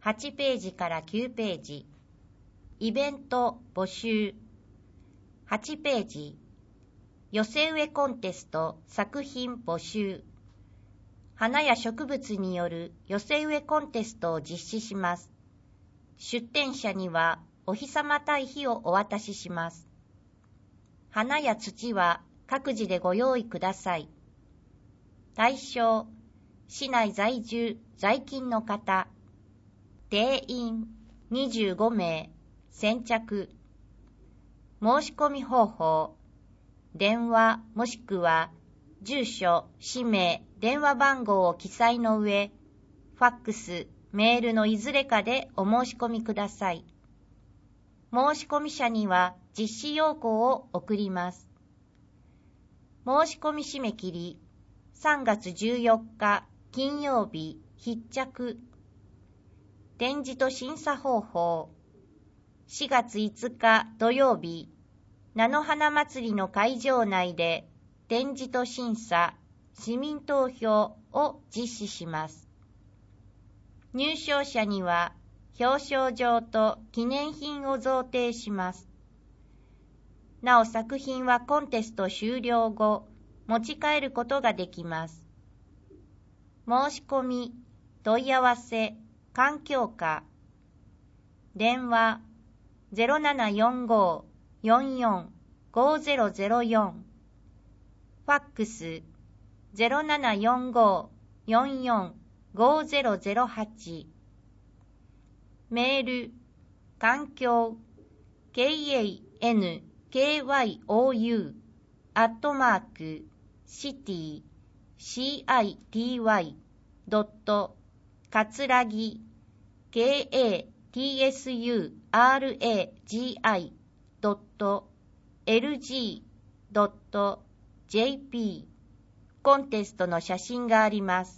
8ページから9ページ。イベント募集。8ページ。寄せ植えコンテスト作品募集。花や植物による寄せ植えコンテストを実施します。出展者にはお日様堆肥をお渡しします。花や土は各自でご用意ください。対象、市内在住、在勤の方。定員25名。先着。申し込み方法。電話もしくは住所、氏名、電話番号を記載の上、ファックス、メールのいずれかでお申し込みください。申し込み者には実施要項を送ります。申し込み締め切り、3月14日金曜日必着。展示と審査方法。4月5日土曜日、菜の花祭りの会場内で展示と審査、市民投票を実施します。入賞者には表彰状と記念品を贈呈します。なお作品はコンテスト終了後、持ち帰ることができます。申し込み、問い合わせ、環境課。電話0745-445004。ファックス0745-445008。メール、環境、kayway.city.katsuragi.lg.jp。 コンテストの写真があります。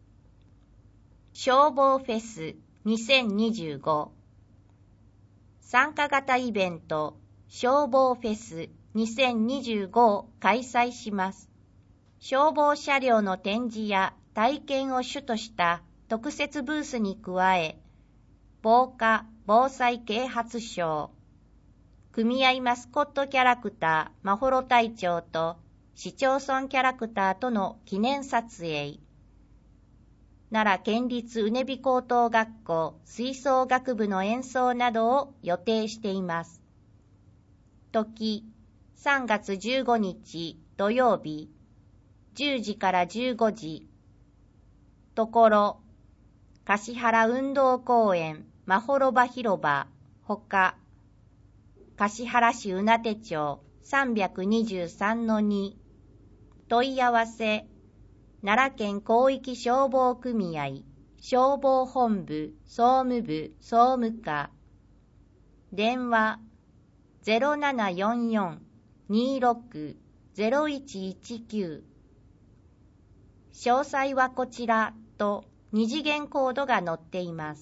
消防フェス2025。参加型イベント消防フェス2025を開催します。消防車両の展示や体験を主とした特設ブースに加え、防火・防災啓発ショー、組合マスコットキャラクターまほろ隊長と市町村キャラクターとの記念撮影、奈良県立うねび高等学校吹奏楽部の演奏などを予定しています。時、3月15日土曜日、10時から15時。ところ、橿原運動公園まほろば広場ほか、橿原市宇名手町 323-2。問い合わせ、奈良県広域消防組合消防本部総務部総務課。電話0744-26-0119。詳細はこちらと二次元コードが載っています。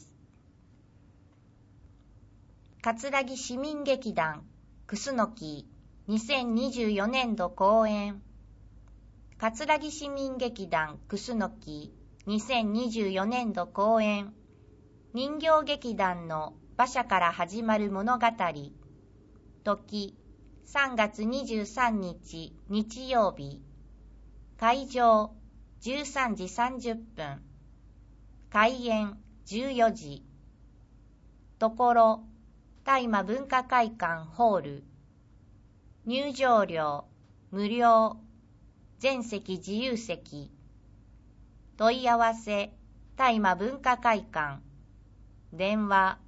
葛城市民劇団クスノキ2024年度公演。葛城市民劇団クスノキ2024年度公演。人形劇団の馬車から始まる物語。時、3月23日日曜日。会場13時30分。開演14時。ところ、大麻文化会館ホール。入場料無料。全席自由席。問い合わせ、大麻文化会館。電話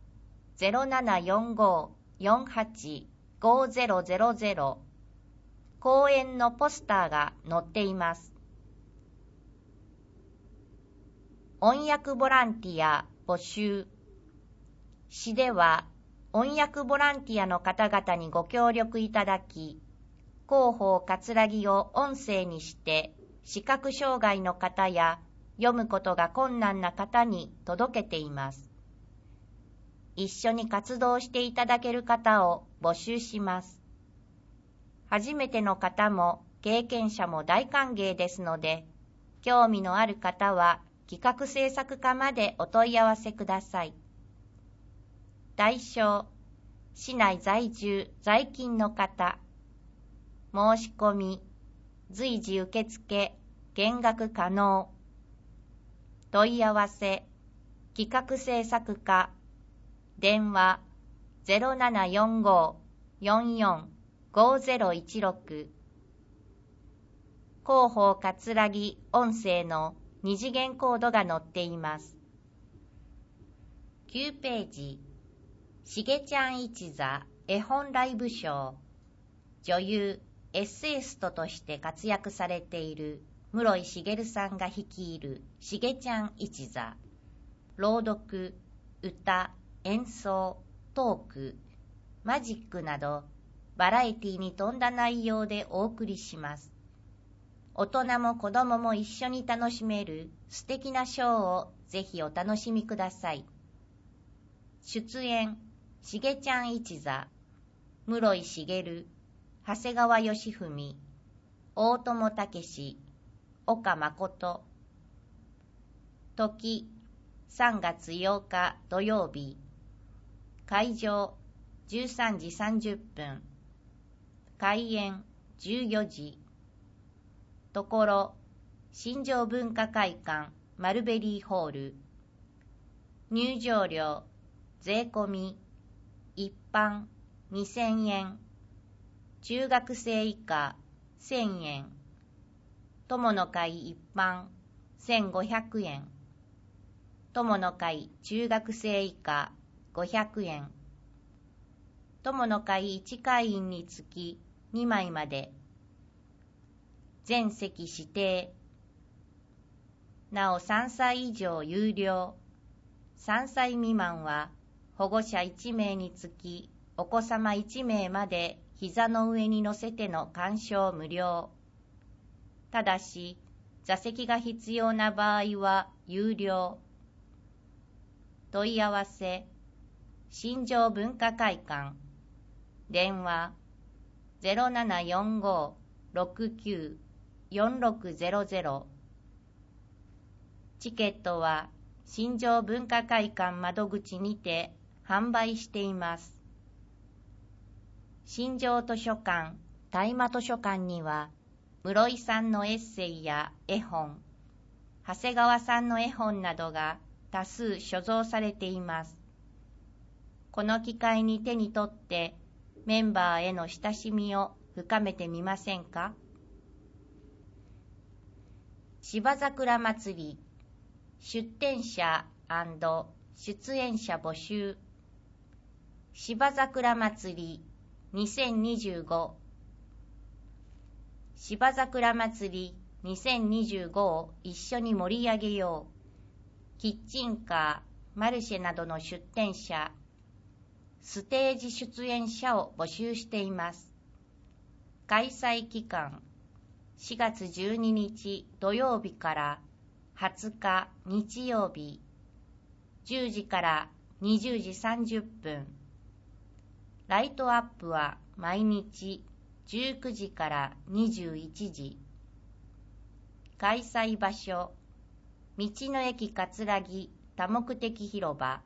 0745-485000。公演のポスターが載っています。音訳ボランティア募集。市では音訳ボランティアの方々にご協力いただき、広報葛城を音声にして視覚障害の方や読むことが困難な方に届けています。一緒に活動していただける方を募集します。初めての方も経験者も大歓迎ですので、興味のある方は企画制作課までお問い合わせください。 対象、市内在住、在勤の方。申し込み、随時受付、見学可能。問い合わせ、企画制作課。電話、0745-445016。広報葛城音声の2次元コードが載っています。9ページ、しげちゃん一座絵本ライブショー。女優、エッセイストとして活躍されている室井茂さんが率いるしげちゃん一座。朗読、歌、演奏、トーク、マジックなどバラエティに富んだ内容でお送りします。大人も子供も一緒に楽しめる素敵なショーをぜひお楽しみください。出演、しげちゃん一座、室井茂、長谷川義文、大友武史、岡誠。時、3月8日土曜日。会場、13時30分。開演、14時。ところ、新庄文化会館マルベリーホール。入場料、税込み、一般2000円。中学生以下1000円。友の会一般1500円。友の会中学生以下500円。友の会1会員につき2枚まで。全席指定。なお3歳以上有料。3歳未満は保護者1名につきお子様1名まで膝の上に乗せての鑑賞無料。ただし、座席が必要な場合は有料。問い合わせ、新庄文化会館。電話、0745-69-4600。チケットは、新庄文化会館窓口にて販売しています。新庄図書館、大間図書館には、室井さんのエッセイや絵本、長谷川さんの絵本などが多数所蔵されています。この機会に手に取ってメンバーへの親しみを深めてみませんか。芝桜まつり、出展者&出演者募集。芝桜まつり2025。芝桜まつり2025を一緒に盛り上げよう。キッチンカー、マルシェなどの出店者、ステージ出演者を募集しています。開催期間、4月12日土曜日から20日日曜日、10時から20時30分。ライトアップは毎日19時から21時。開催場所、道の駅葛城多目的広場。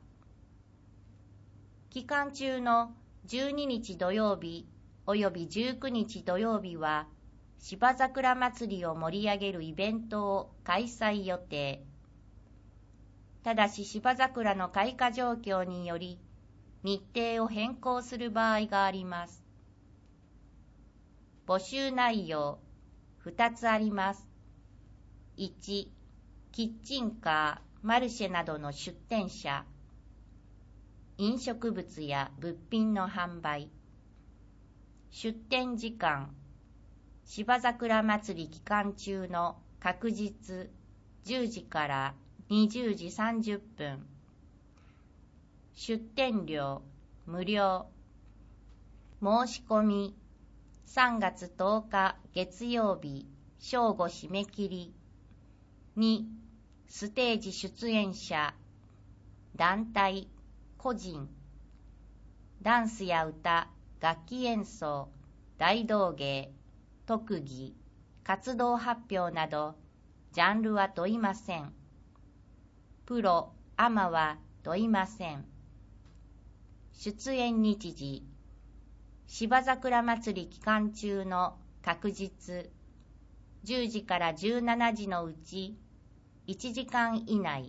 期間中の12日土曜日および19日土曜日は、芝桜まつりを盛り上げるイベントを開催予定。ただし芝桜の開花状況により、日程を変更する場合があります。募集内容、2つあります。1、キッチンカー、マルシェなどの出店者。飲食物や物品の販売。出店時間、芝桜まつり期間中の確日10時から20時30分。出店料無料。申し込み3月10日月曜日正午締め切り。2、ステージ出演者、団体、個人、ダンスや歌、楽器演奏、大道芸、特技、活動発表など、ジャンルは問いません。プロ、アマは問いません。 出演日時、芝桜祭り期間中の各日、10時から17時のうち1時間以内。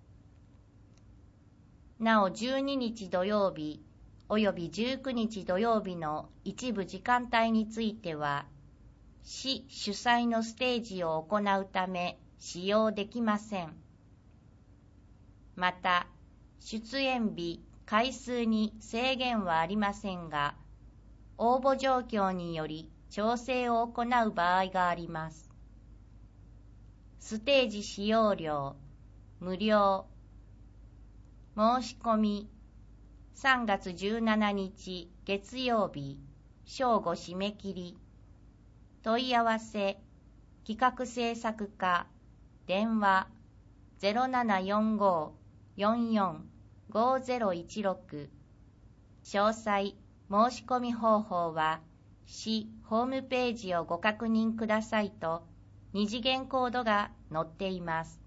なお12日土曜日および19日土曜日の一部時間帯については、市主催のステージを行うため使用できません。また、出演日、回数に制限はありませんが、応募状況により調整を行う場合があります。ステージ使用料、無料。申し込み、3月17日月曜日、正午締め切り。問い合わせ、企画制作課、電話、0745-445016。詳細、申し込み方法は、市ホームページをご確認くださいと、二次元コードが載っています。